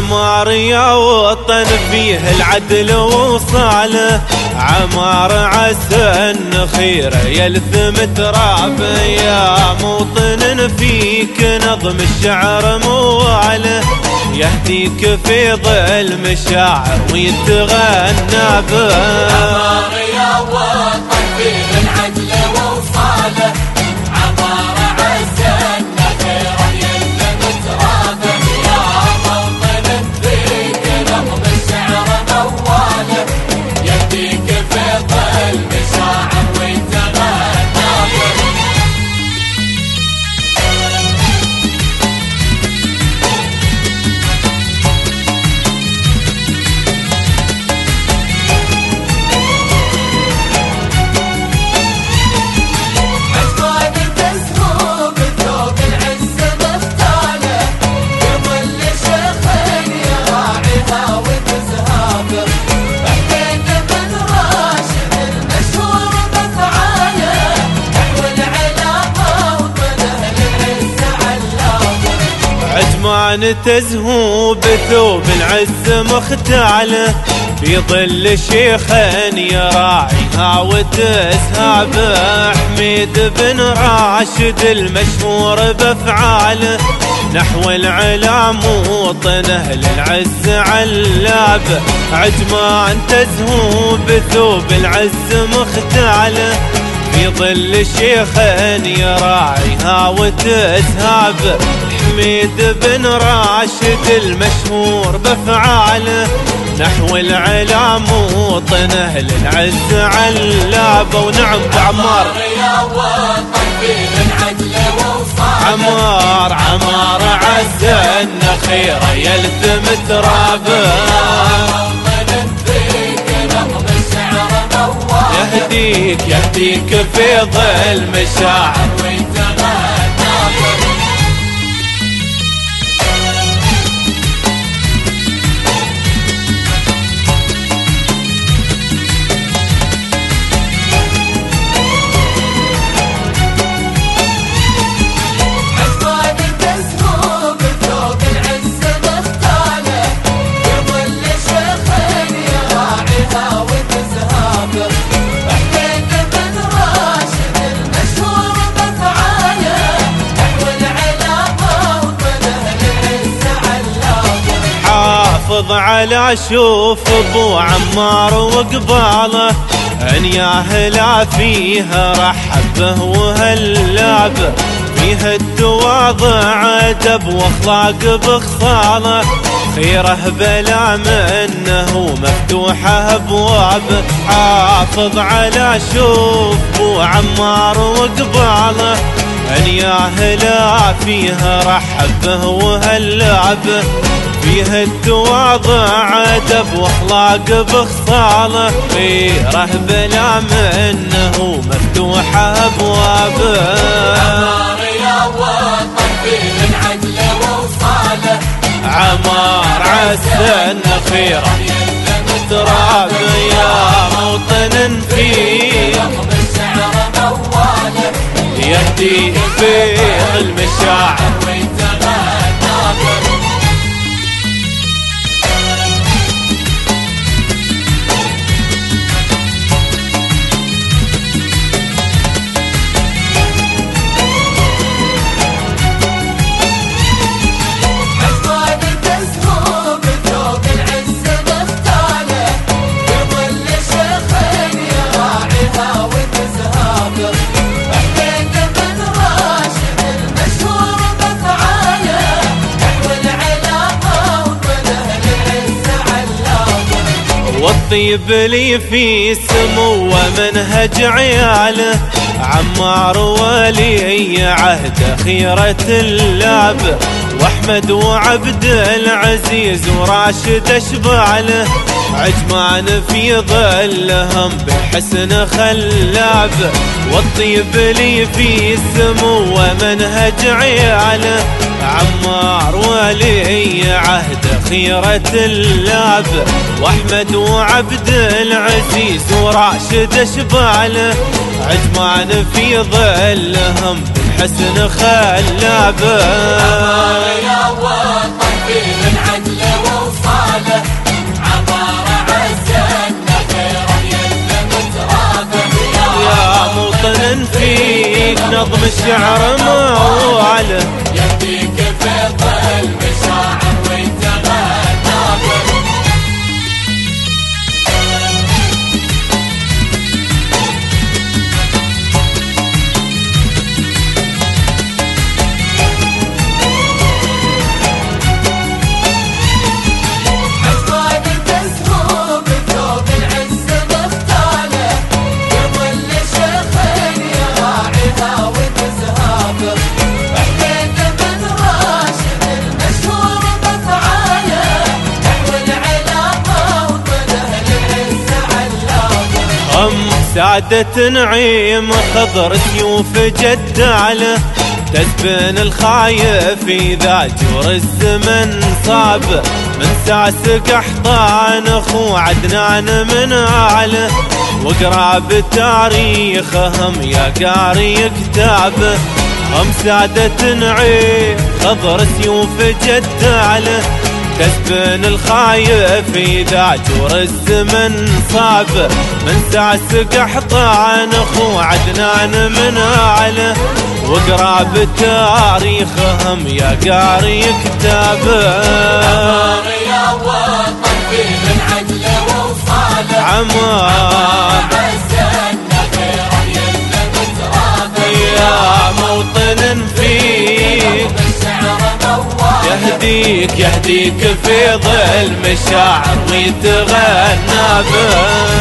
عمار يا وطن فيه العدل وصاله، عمار عسى النخير يلثم ترابه، يا موطن فيك نظم الشعر مواله، يهديك في ظل مشاعر ويتغنى به. عمار يا وطن فيه العدل وصاله، عمار عسى النخير يلثم ترابه، يا موطن فيك نظم الشعر مواله، يهديك في ظل مشاعر ويتغنى به. عجمان تزهو بثوب العز مختاله، في ظل شيخين يراعيها وتسهابه، حميد بن راشد المشهور بافعاله، نحو العلا موطنه للعز علابه. عجمان تزهو بثوب العز مختاله، في ظل شيخين يراعيها وتسهابه، حميد بن راشد المشهور بافعاله، نحو العلا موطنه للعز علابه. ونعم عمار يا وطن فيه العدل وصاله، عمار عسى النخير يلثم ترابه، يهديك في ظل مشاعر حافظ على شوف ابو عمار وقباله، ان ياهلا فيها رحب به وهلابه، فيها التواضع ادب واخلاق بخصاله، خيره بلا منه مفتوحه ابوابه. حافظ على شوف ابو عمار وقباله، ان ياهلا فيها رحب به وهلابه، فيها التواضع ادب واخلاق بخصاله، خيره بلا منه مفتوحه ابوابه. عمار يا وطن فيه العدل وصاله، عمار عسى النخير يلثم ترابه، يا موطن فيه نظم الشعر مواله، يهدي في المشاعر ويتغنى به. والطيب لي في سمو ومنهج عياله، عمار ولي عهد خيرة اللاب، واحمد وعبد العزيز وراشد اشباله، عجمان في ظلهم بالحسن خلاب. والطيب لي في سمو ومنهج عياله، عمار ولي عهد خيرة اللاب، واحمد وعبد العزيز وراشد اشباله، عجمان في ظلهم بالحسن خلاب. يا وطن فيه العدل وصاله عبارة عزتنا خير يلم ترابه يا موطن فيك نظم الشعر موعله يهديك فيض المشاعر وانت غنابه سعادة نعيم خضر سيوف جد على تسبن الخايف إذا جور الزمن صاب من ساسق احضان اخو عدنان من اعلى واقرا بتاريخهم يا قاري كتابه هم سعادة نعيم خضر سيوف جد على تسبن الخايف إذا جور الزمن صاب من ساسق احضان اخو عدنان من اعلى واقرا بتاريخهم يا قاري كتابه يا وطن فيه العدل وصاله عمار عزتنا خير يلم ترابه يا موطن فيك الشعر موال يهديك في ظل مشاعر ويتغنى به